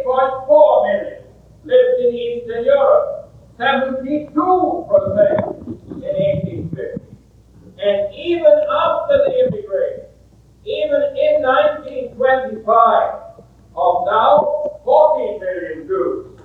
8.4 million lived in Eastern Europe, 72% in 1850. And even after the immigration, even in 1925, of now 40 million Jews,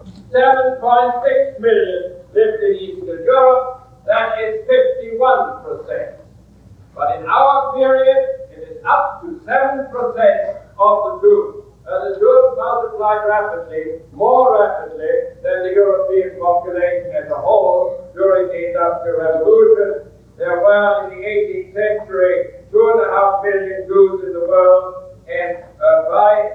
7.6 million lived in Eastern Europe. That is 51%. But in our period, it is up to 7% of the Jews. The Jews multiplied rapidly, more rapidly than the European population as a whole during the Industrial Revolution. There were, in the 18th century, 2.5 million Jews in the world, and by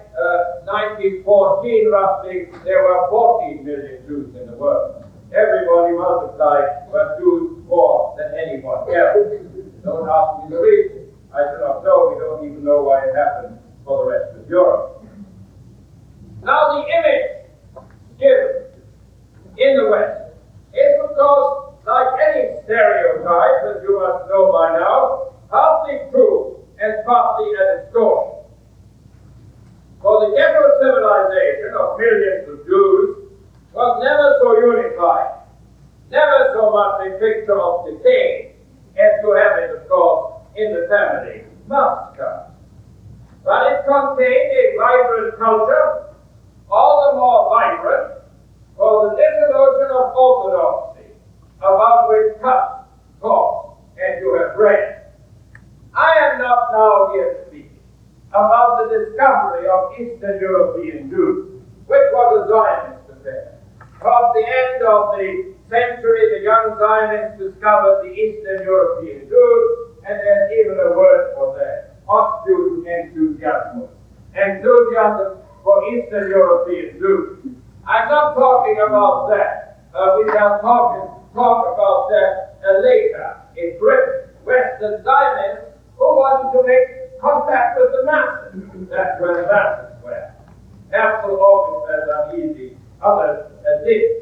1914, roughly, there were 14 million Jews in the world. Everybody multiplied, but Jews more than anyone else. Don't ask me the reason. I do not know. We don't even know why it happened for the rest of Europe. Now, the image given in the West is, of course, like any stereotype, as you must know by now, partly true and partly a distortion. For the ghetto civilization of millions of Jews was never so unified, never so much a picture of decay as to have it, of course, in the family massacre. But it contained a vibrant culture, all the more vibrant for the dissolution of orthodoxy, about which Kant talks, and you have read. I am not now here speaking about the discovery of Eastern European Jews, which was a Zionist affair. Toward the end of the century, the young Zionists discovered the Eastern European Jews, and there's even a word for that: Ostjuden enthusiasm. Enthusiasm for Eastern European Jews. I'm not talking about that. We shall talk about that later. In Britain, Western Zionists who wanted to make contact with the masses. That's where the masses were. Herzl always felt uneasy. Others did.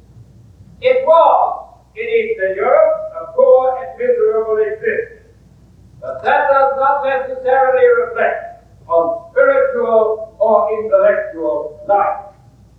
It was, in Eastern Europe, a poor and miserable existence. But that does not necessarily reflect on spiritual or intellectual life.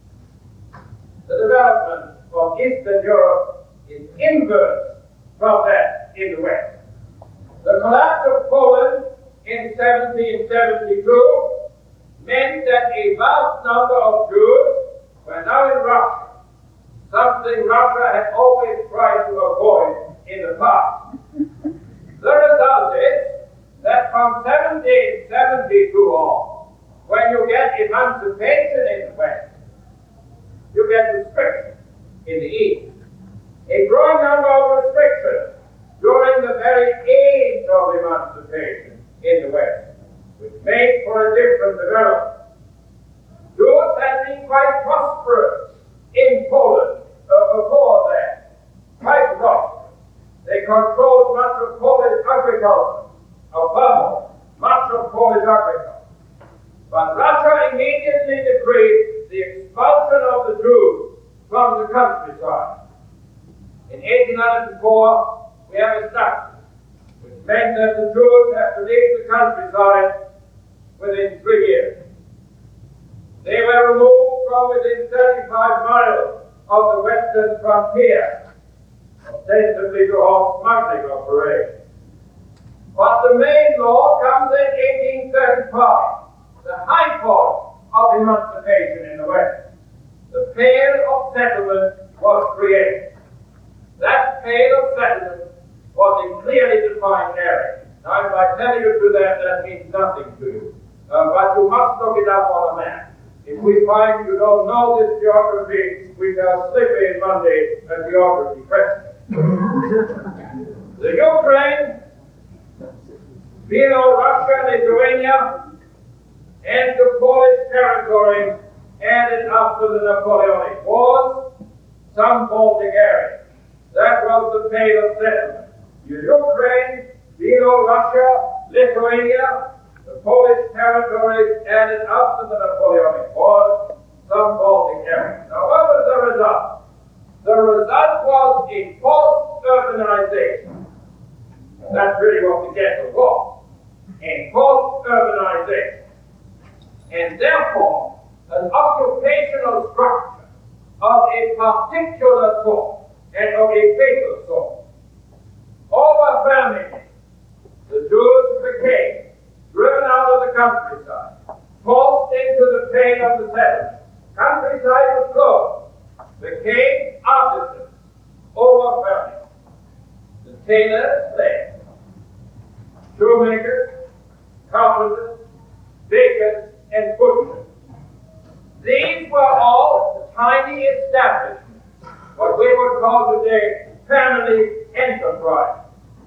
The development of Eastern Europe is inverse from that in the West. The collapse of Poland in 1772 meant that a vast number of Jews were now in Russia, something Russia had always tried to avoid in the past. The result is that from 1772 on, when you get emancipation in the West, you get restrictions in the East. A growing number of restrictions during the very age of emancipation in the West, which made for a different development. Jews had been quite prosperous in Poland before that, quite prosperous. They controlled much of Polish agriculture, above all, much of Polish agriculture. But Russia immediately decreed the expulsion of the Jews from the countryside. In 1804, we have a statute which meant that the Jews have to leave the countryside within 3 years. They were removed from within 35 miles of the western frontier, ostensibly to halt smuggling operations. But the main law comes in 1835, the high point of emancipation in the West. The Pale of Settlement was created. That Pale of Settlement was a clearly defined area. Now, if I tell you to that means nothing to you. But you must look it up on a map. If we find you don't know this geography, we shall slip in Monday a geography question. The Ukraine, Belorussia, Lithuania, and the Polish territory added after the Napoleonic Wars, some Baltic areas. That was the Pale of Settlement. Ukraine, Belorussia, Lithuania, the Polish territories added after the Napoleonic Wars, some Baltic areas. Now, what was the result? The result was a forced urbanization. That's really what the ghetto was. A forced urbanization. And therefore, an occupational structure of a particular sort and of a fatal sort. Overwhelmingly, the Jews became driven out of the countryside, forced into the pain of the settlement. Countryside was closed, became artisans, overwhelming. The tailors, slaves, shoemakers, carpenters, bakers, and butchers. These were all tiny establishments, what we would call today family enterprise.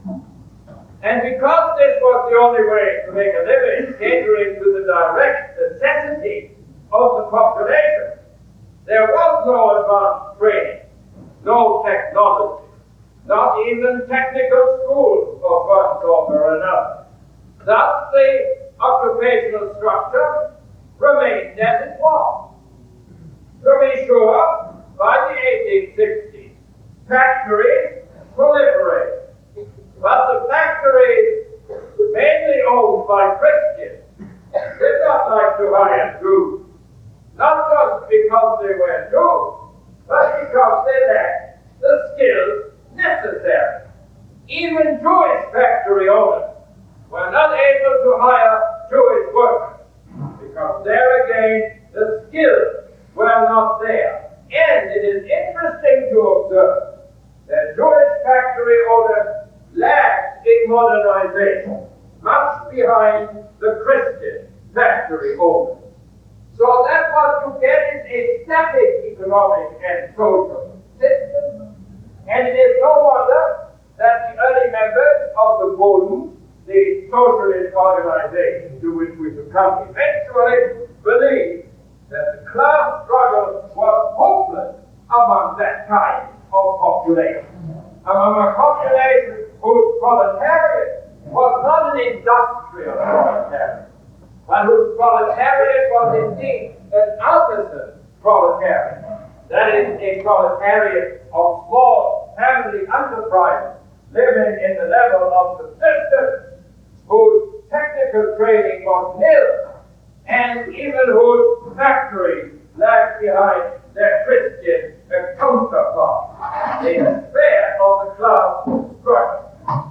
And because this was the only way to make a living, catering to the direct necessity of the population, there was no advanced training, no technology, not even technical schools of one sort or another. Thus, the occupational structure remained as it was. To be sure, by the 1860s, factories proliferated. But the factories, mainly owned by Christians, did not like to hire Jews. Not just because they were Jews, but because they lacked the skills necessary. Even Jewish factory owners were not able to hire Jewish workers, because there again, the skills were not there. And it is interesting to observe that Jewish factory owners lagged in modernization, much behind the Christian factory owners. So that what you get is a static economic and social system. And it is no wonder that the early members of the Bund, the socialist organization to which we should come eventually, believed that the class struggle was hopeless among that kind of population. Among a population whose proletariat was not an industrial proletariat, but whose proletariat was indeed an artisan proletariat. That is, a proletariat of small family enterprises living in the level of subsistence, whose technical training was nil, and even whose factories lagged behind their Christian counterparts. The despair of the class struggle.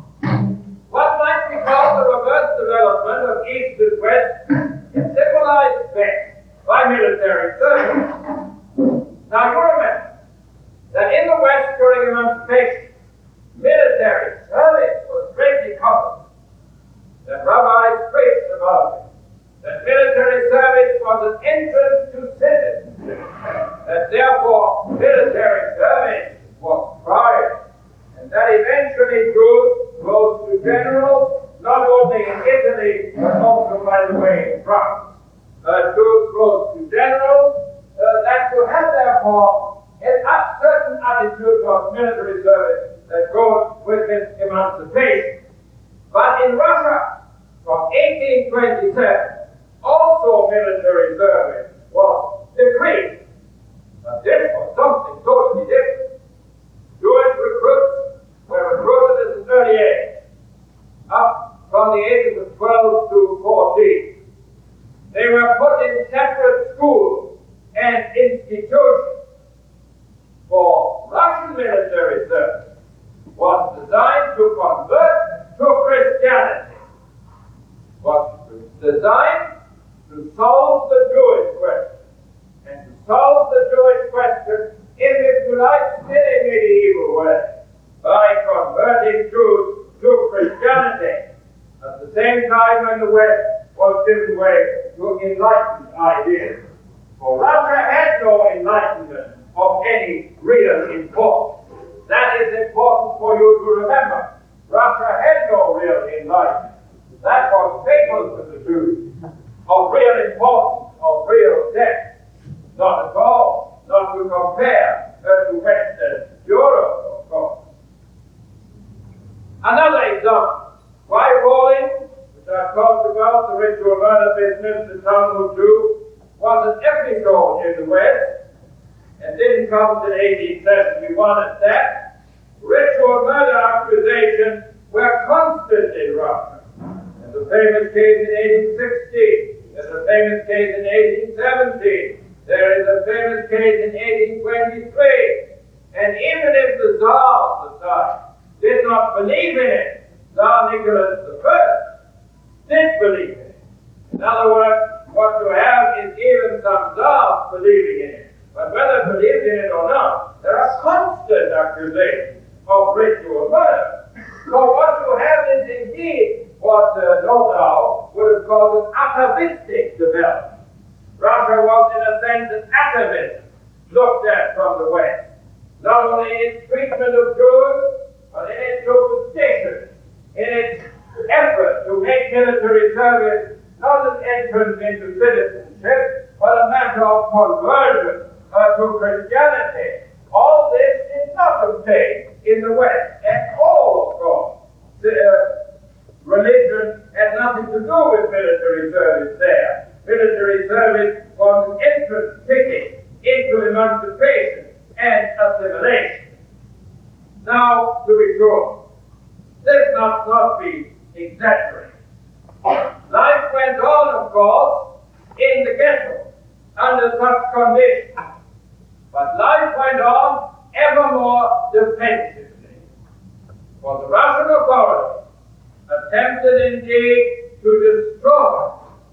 What might be called the reverse development of East and West in civilized men by military service. Now you remember that in the West during emancipation, military service was greatly covered. That rabbis preached about it. That military service was an entrance to citizenship. That therefore military service was pride. And that eventually Jews rose to generals, not only in Italy, but also, by the way, in France. Jews rose to generals, that you have therefore a certain attitude of military service that goes with this emancipation. But in Russia, from 1827, also military service was decreased. But this was something totally different. Jewish recruits were recruited at an early age, up from the ages of 12 to 14. They were put in separate schools and institutions. For Russian military service was designed to convert to Christianity, was designed to solve the Jewish question. And to solve the Jewish question, if you like, still a medieval way, by converting Jews to Christianity, at the same time when the West was giving way to enlightened ideas. For Russia had no enlightenment of any real importance. That is important for you to remember. Russia had no real enlightenment. That was fatal to the Jews. Of real importance, of real depth. Not at all, not to compare to Western Europe, of course. Another example. Why Rawlings, which I talked about, the ritual murder business, the Talmud Jew, was an episode in the West, and didn't come until 1871 at that. Ritual murder accusations were constant in Russia. And the famous case in 1816, and the famous case in 1817, case in 1823. And even if the Tsar of the time did not believe in it, Tsar Nicholas I did believe in it. In other words, what you have is even some Tsars believing in it. But whether they believed in it or not, there are constant accusations of ritual murder. So what you have is indeed what Nordau would have called an atavistic development. Russia was in a sense an atavism looked at from the West. Not only in its treatment of Jews, but in its superstition, in its effort to make military service not an entrance into citizenship, but a matter of conversion to Christianity. All this did not obtain in the West at all, of course. Religion had nothing to do with military service there. Military service was an entrance ticket into emancipation and assimilation. Now, to be sure, this must not be exaggerated. Life went on, of course, in the ghetto under such conditions. But life went on ever more defensively. For the Russian authorities attempted indeed to destroy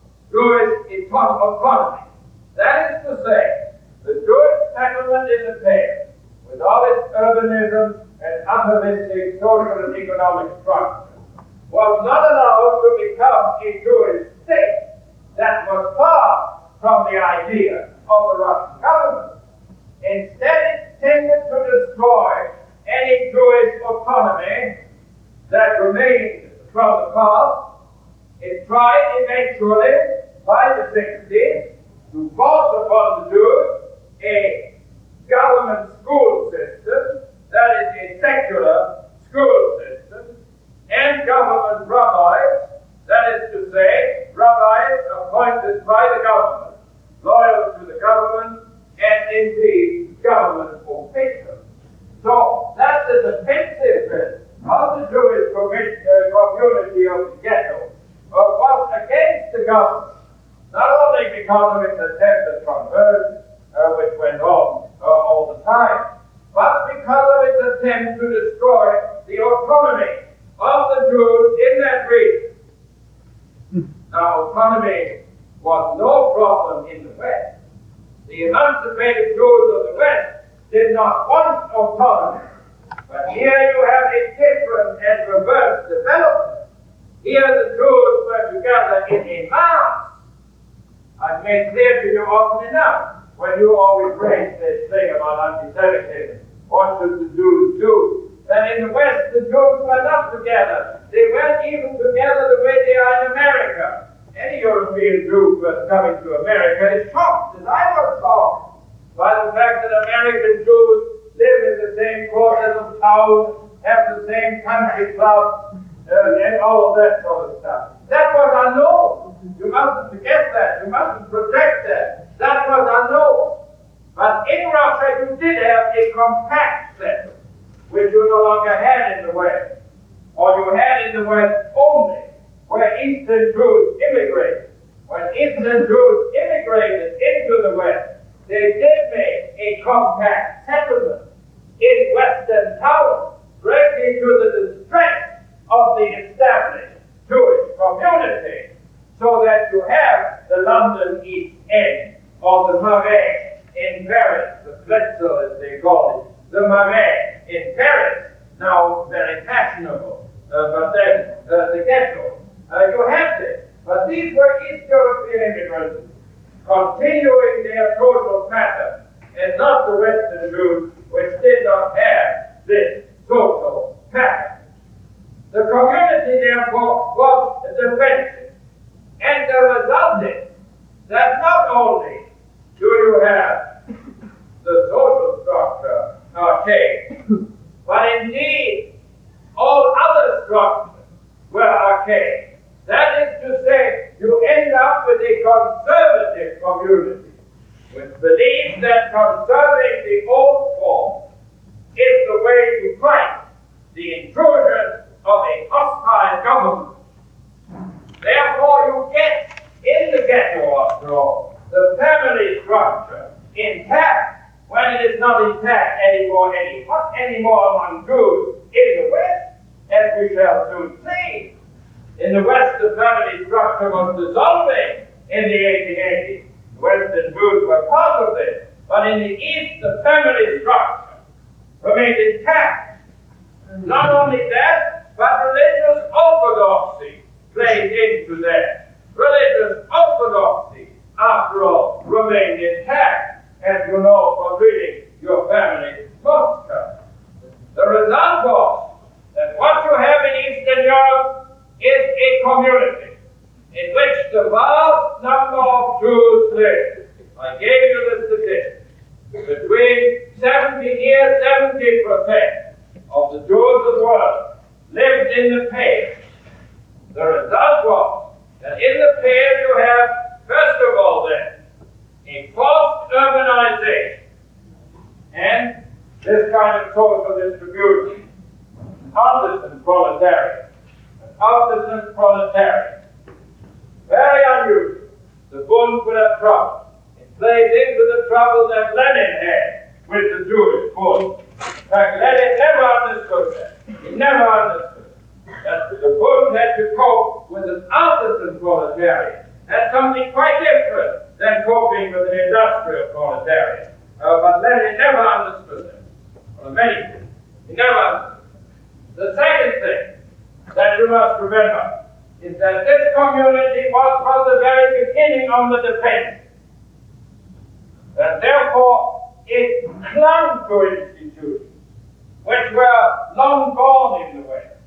Jewish autonomy. That is to say, the Jewish settlement in the Pale, with all its urbanism and atavistic social and economic structure, was not allowed to become a Jewish state. That was far from the idea of the Russian government. Instead, it tended to destroy any Jewish autonomy that remained from the past. It tried eventually, by the 60s, to force upon the Jews a government school system, that is a secular school system, and government rabbis, that is to say, rabbis appointed by the government, loyal to the government, and indeed government officials. So that's the defensiveness of the Jewish community of the ghetto was against the government, not only because of its attempted conversion, which went on all the time, but because of its attempt to destroy the autonomy of the Jews in that region. Now, autonomy was no problem in the West. The emancipated Jews of the West did not want autonomy. But here you have a different and reverse development. Here the Jews were together in a mass. I've made clear to you often enough when you always raise this thing about anti-Semitism. What should the Jews do? That in the West the Jews were not together. They weren't even together the way they are in America. Any European Jew first coming to America is shocked, as I was shocked, by the fact that American Jews live in the same quarters of town, have the same country clubs, and all of that sort of stuff. That was unknown. You mustn't forget that. You mustn't protect that. That was unknown. But in Russia, you did have a compact settlement, which you no longer had in the West. Or you had in the West only where Eastern Jews immigrated. When Eastern Jews immigrated into the West, they did make a compact settlement in Western towns, greatly to the distress of the established Jewish community, so that you have the London East End, or the Marais in Paris, the Fletzel as they call it, the Marais in Paris, now very fashionable, but then the ghetto. You have this. But these were East European immigrants continuing their social pattern, and not the Western Jews, which did not have this social pattern. The community, therefore, was defensive. And the result is that not only do you have the social structure archaic, but indeed all other structures were archaic. That is to say, you end up with a conservative community, which believes that conserving the old form is the way to fight the intrusion of a hostile government. Therefore, you get in the ghetto, after all, the family structure intact when it is not intact anymore among Jews in the West, as we shall soon see. In the West, the family structure was dissolving in the 1880s. The Western Jews were part of this. But in the East, the family structure remained intact. Not only that, but religious orthodoxy played into that. Religious orthodoxy, after all, remained intact, as you know from reading your family postcard. The result was that what you have in Eastern Europe is a community in which the vast number of Jews live. I gave you the statistics. Between 70% of the Jews of the world lived in the Pale. The result was that in the Pale you have, first of all then, a forced urbanization and this kind of social distribution, artisan proletariat. Artisan proletariat. Very unusual. The Bund will have trouble. It plays into the trouble that Lenin had with the Jewish Bund. In fact, Lenin never understood that. He never understood that the Bund had to cope with an artisan proletariat. That's something quite different than coping with an industrial proletariat. But Lenin never understood that. Well, many things. He never understood. The second thing that you must remember is that this community was from the very beginning on the defense. And therefore, it clung to institutions which were long gone in the West.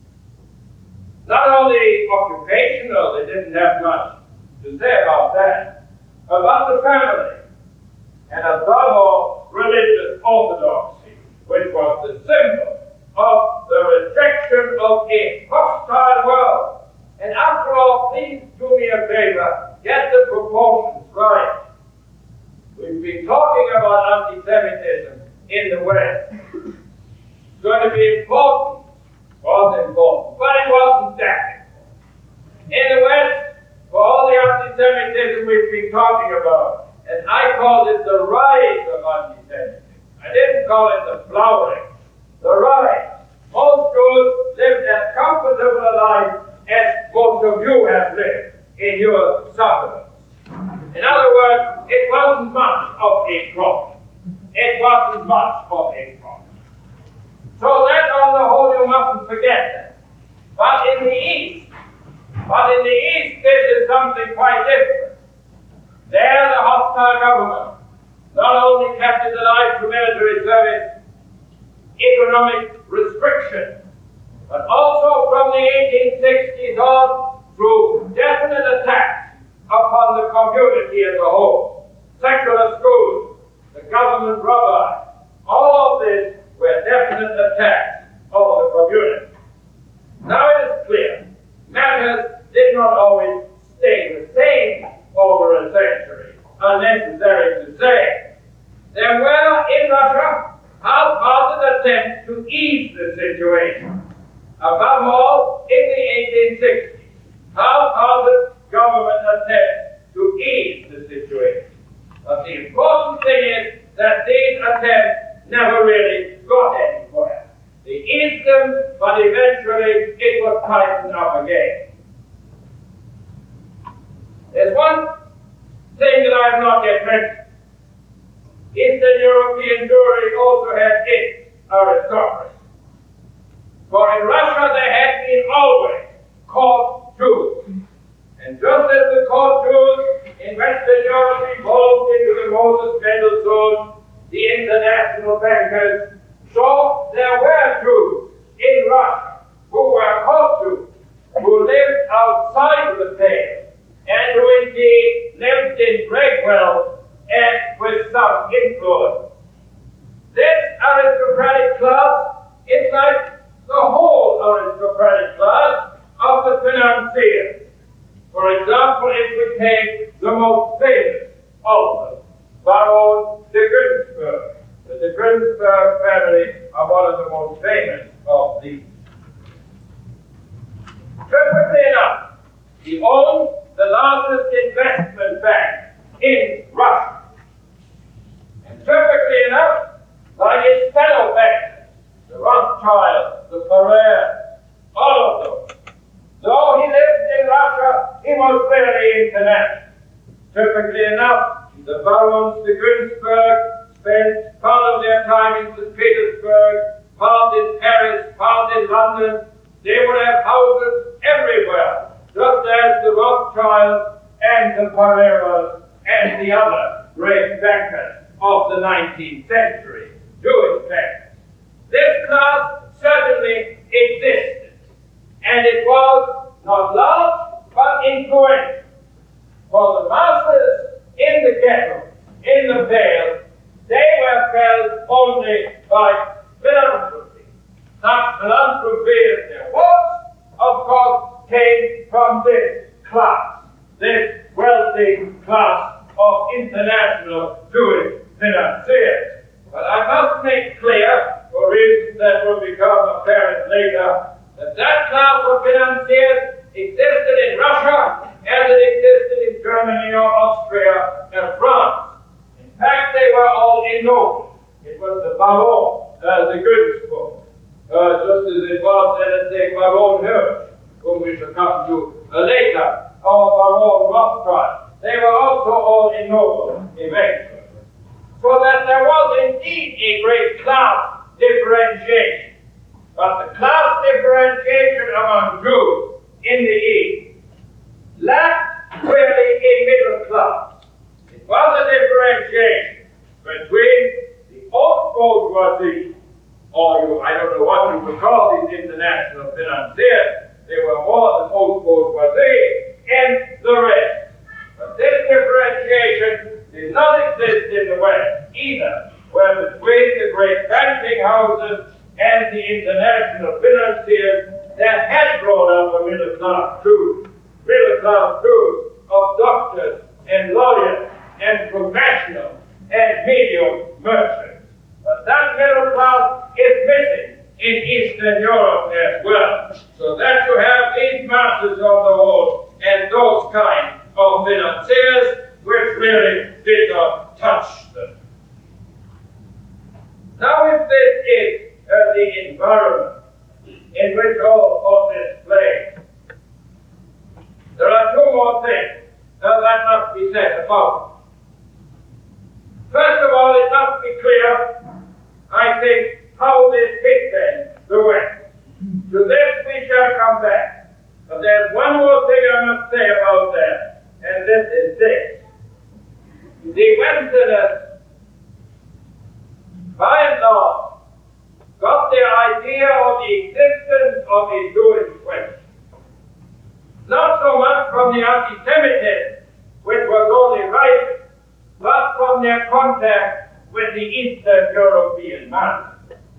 Not only occupational, they didn't have much to say about that, about the family, and above all, religious orthodoxy, which was the symbol of the rejection of a hostile world. And after all, please do me a favor, get the proportions right. We've been talking about anti-Semitism in the West. It's going to be important, was important, but it wasn't that important. In the West, for all the anti-Semitism we've been talking about, and I called it the rise of anti-Semitism. I didn't call it the flowering. The rise. Most Jews lived as comfortable a life as most of you have lived in your suburbs. In other words, it wasn't much of a problem. It wasn't much of a problem. So that on the whole you mustn't forget that. But in the East, this is something quite different. There the hostile government not only kept it alive through military service, economic restriction, but also from the 1860s on through definite attacks upon the community as a whole. Secular schools, the government rabbi, all of this were definite attacks on the community. Now it is clear, matters did not always stay the same over a century, unnecessary to say. There were in Russia half-hearted attempts to ease the situation. Above all, in the 1860s, half-hearted government attempts to ease the situation. But the important thing is that these attempts never really got anywhere. They eased them, but eventually it was tightened up again. There's one thing that I have not yet mentioned. Eastern European Jewry also had its aristocracy. For in Russia there had been always court Jews. And just as the court Jews in Western Europe evolved into the Moses Mendelssohn, the international bankers, so there were Jews in Russia who were court Jews, who lived outside the pale, and who indeed lived in great wealth and with some influence. This aristocratic class is like the whole aristocratic class of the financiers. For example, if we take the most famous of them, Baron de Günzburg. The de Günzburg family are one of the most famous of these. Perfectly enough, he owned the largest investment bank in Russia. The barons de Günzburg spent part of their time in St. Petersburg, part in Paris, part in London. They would have houses everywhere, just as the Rothschilds and the Barreras and the other great bankers of the 19th century, Jewish bankers. This class certainly existed, and it was not large, but influential. For the masses in the ghetto, in the Vale, they were felt only by philanthropy. Such philanthropy as there was, of course, came from this class, this wealthy class of international Jewish financiers. But I must make clear, for reasons that will become apparent later, that that class of financiers existed in Russia as it existed in Germany or Austria and France. In fact, they were all ennobled. It was the Baron, the Günzburg, just as it was, let us say, Baron Hirsch, whom we shall come to later, or Baron Rothschild. They were also all ennobled eventually. So that there was indeed a great class differentiation. But the class differentiation among Jews in the East lacked really a middle class. It was a differentiation between the haute bourgeoisie, or I don't know what you would call these international financiers. They were more than haute bourgeoisie, and the rest. But this differentiation did not exist in the West either, where between the great banking houses and the international financiers there had grown up a middle class too of doctors and lawyers and professionals and medium merchants. But that middle class is missing in Eastern Europe as well. So that you have these masters of the whole and those kind of financiers which really did not touch them. Now if this is the environment in which all of this plays, there are two more things that must be said about it. First of all, it must be clear, I think, how this hit then the West. To this we shall come back. But there's one more thing I must say about that, and this is this. The Westerners, by and large, got their idea of the existence of a Jewish question. Not so much from the anti-Semitism, which was only rising, but from their contact with the Eastern European masses.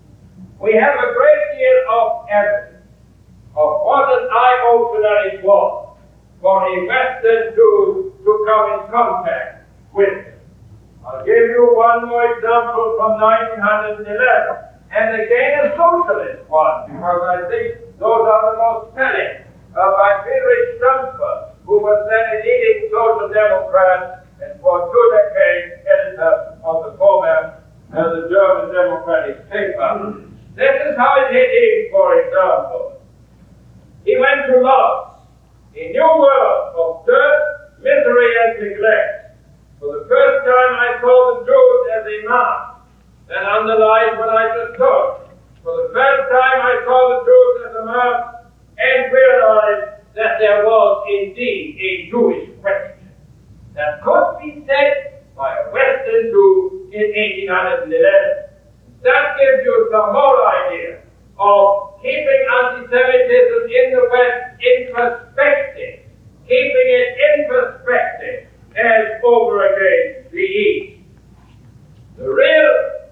We have a great deal of evidence of what an eye-opener it was for a Western Jew to come in contact with it. I'll give you one more example from 1911, and again a socialist one, because I think those are the most telling, by Friedrich Stampfer, who was then a leading social democrat and for 2 decades editor of the former the German Democratic paper. This is how it hit him, for example. He went to Lodz, a new world of dirt, misery, and neglect. For the first time I saw the Jews as a mass. That underlies what I just told. For the first time I saw the Jews as a mass and realized that there was indeed a Jewish question that could be said by a Western Jew in 1811. That gives you some more idea of keeping anti-Semitism in the West in perspective, keeping it in perspective as over against the East. The real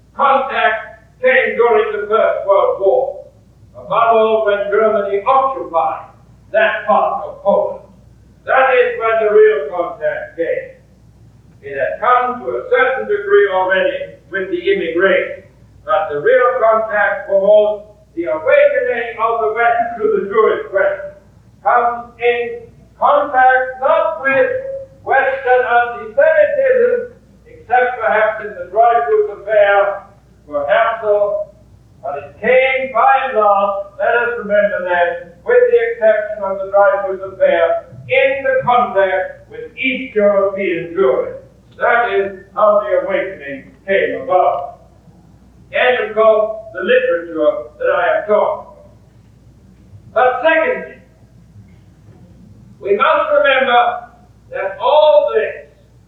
contact came during the First World War, above all when Germany occupied that part of Poland. That is when the real contact came. It had come to a certain degree already with the immigration, but the real contact was the awakening of the West to the Jewish question. Comes in contact not with Western anti-Semitism, except perhaps in the Dreyfus affair for Herzl, but it came by and large, let us remember that, with the exception of the Dreyfus affair, in the contact with East European Jewry. That awakening came about. And of course, the literature that I have talked about. But secondly, we must remember that all this,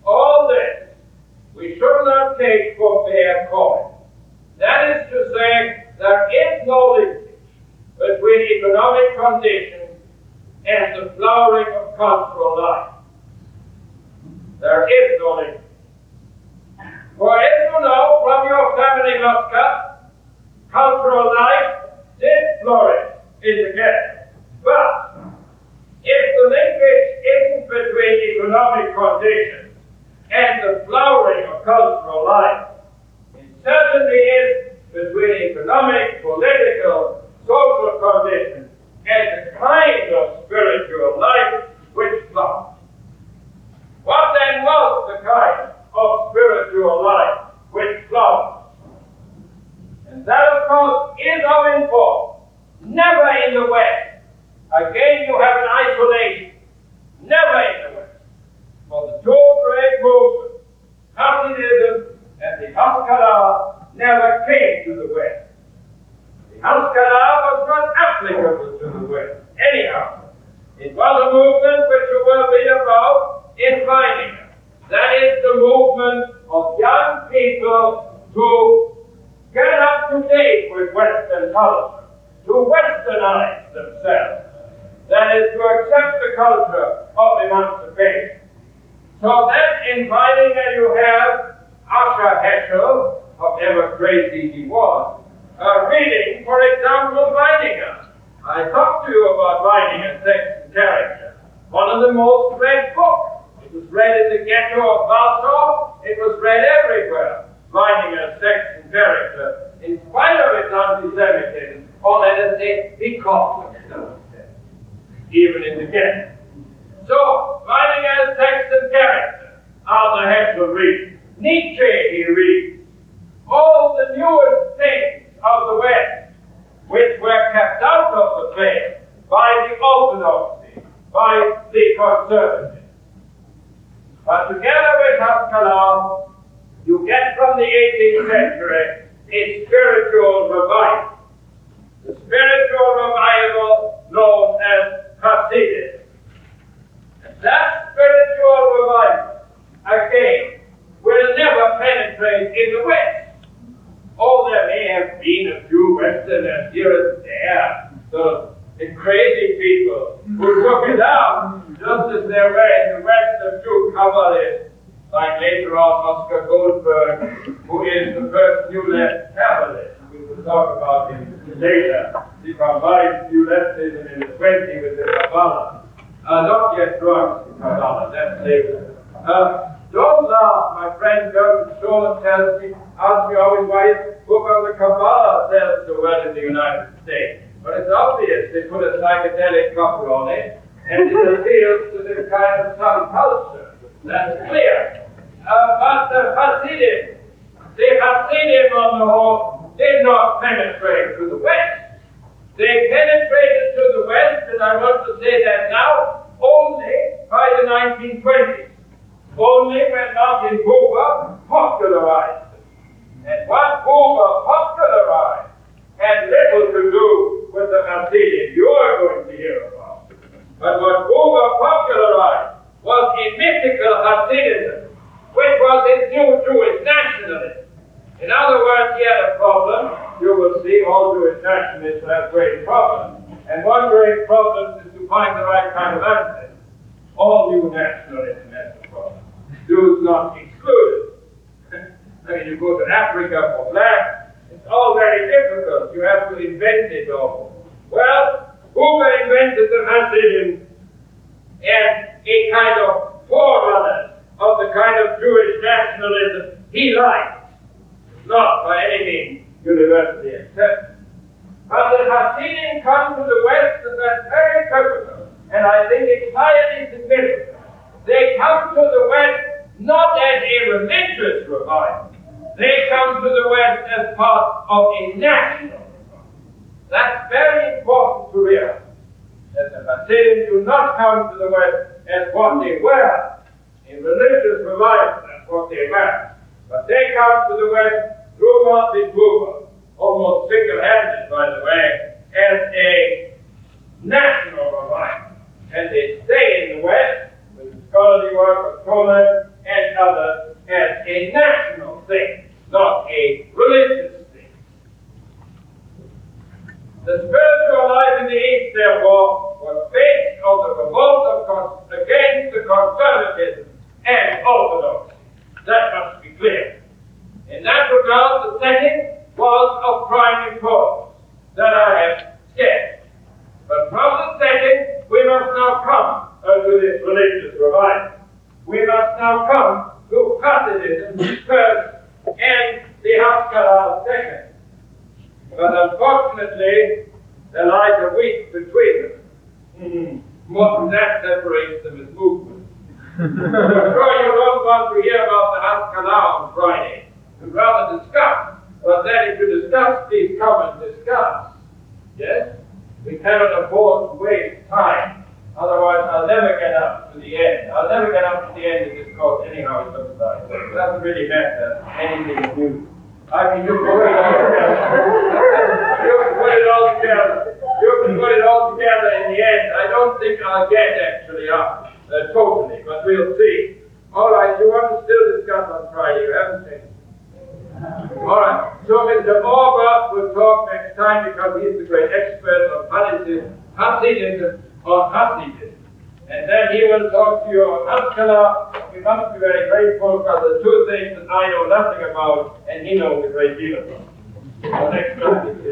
we should not take for fair coin. That is to say, there is no linkage between economic conditions and the flowering of cultural life. There is no linkage. For as you know from your family Muscat, cultural life did flourish in the ghetto. But if the linkage isn't between economic conditions and the flowering of cultural life, it certainly is between economic, political, social conditions and the kind of spiritual life which flowered. What then was the kind of spiritual life which flowered? And that, of course, is of importance. Never in the West. Again, you have an isolation. Never in the West. For the two great movements, Hasidism and the Haskalah, never came to the West. The Haskalah was not applicable to the West. Anyhow, it was a movement which you will read about in Weininger. That is the movement of young people to get up to date with Western culture, to westernize themselves. That is, to accept the culture of emancipation. So then in Weininger you have Asher Heschel, however crazy he was, reading, for example, Weininger. I talked to you about Weininger's Sex and Character, one of the most read books. It was read in the ghetto of Warsaw. It was read everywhere. Weininger's Sex and Character, in spite of its anti-Semitism, or let us say, because of its anti-Semitism, even in the ghetto. So, Weininger's Text and Character, Arthur Heschel reads. Nietzsche, he reads. All the newest things of the West, which were kept out of the play by the orthodoxy, by the conservatives. But together with Haskalah, you get from the 18th century a spiritual revival. The spiritual revival known as Hasidism. That spiritual revival, again, will never penetrate in the West. Oh, there may have been a few Westerners here and there, the crazy people who took it out, just as there were in the West a few Kabbalists, like later on Oscar Goldberg, who is the first New Left Kabbalist. We will talk about him later. He combined New Leftism in the 20s with the Kabbalah. Not yet drunk in Kabbalah, that's later. Don't laugh, my friend Joseph Shorten asks me always why the book of the Kabbalah sells so well in the United States. But it's obvious they put a psychedelic cover on it, and it appeals to this kind of subculture. That's clear. But the Hasidim on the whole did not penetrate to the West. They penetrated to the West, and I want to say that now, only by the 1920s. Only when Martin Buber popularized it. And what Buber popularized had little to do with the Hasidim you are going to hear about. But what Buber popularized was a mythical Hasidism, which was his new Jewish nationalism. In other words, he had a problem. You will see all Jewish nationalists have great problems. And one great problem is to find the right kind of answer. All new nationalism has a problem. Jews not excluded. I mean, you go to Africa for blacks, it's all very difficult. You have to invent it all. Well, Buber invented the Hasidim and a kind of forerunner of the kind of Jewish nationalism he liked. Not by any means universally accepted. But the Hasidim come to the West, and that's very typical, and I think it's highly significant. They come to the West not as a religious revival. They come to the West as part of a national revival. That's very important to realize. That the Hasidim do not come to the West as what they were. A religious revival, that's what they were. But they come to the West through Martin Buber, almost single-handed, by the way, as a national revival. And they stay in the West with the scholarly work of Coleman and others as a national thing, not a religious thing. The spiritual life in the East, therefore, was based on the revolt against the conservatism and orthodoxy. That must be clear. In that regard, the setting was of prime importance that I have sketched. But from the setting, we must now come to this religious revival. We must now come to Hasidism first and the Haskalah second. But unfortunately, there lies a week between them. More than that separates them as movements. I'm sure you don't want to hear about the Haskalah on Friday. You'd rather discuss. But then if you discuss, please come and discuss. Yes? We cannot afford to waste time. Otherwise, I'll never get up to the end. I'll never get up to the end of this course anyhow, it looks like. It doesn't really matter anything new. I mean, you can put it all together. You can put it all together. You can put it all together in the end. I don't think I'll get actually up totally, but we'll see. All right, you want to still discuss on Friday, you haven't changed. All right, so Mr. Auerbach will talk next time because he's the great expert on Hasidism. And then he will talk to you on Haskalah. We must be very grateful for the two things that I know nothing about and he knows a great deal about. So next time.